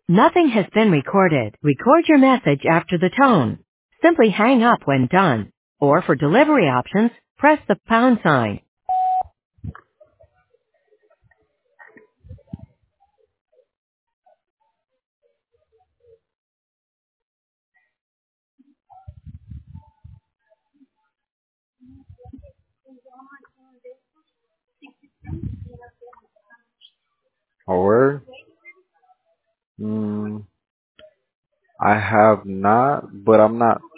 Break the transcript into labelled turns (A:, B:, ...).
A: Nothing has been recorded. Record your message after the tone. Simply hang up when done. Or for delivery options, press the pound sign.
B: Or mm, I have not, but I'm not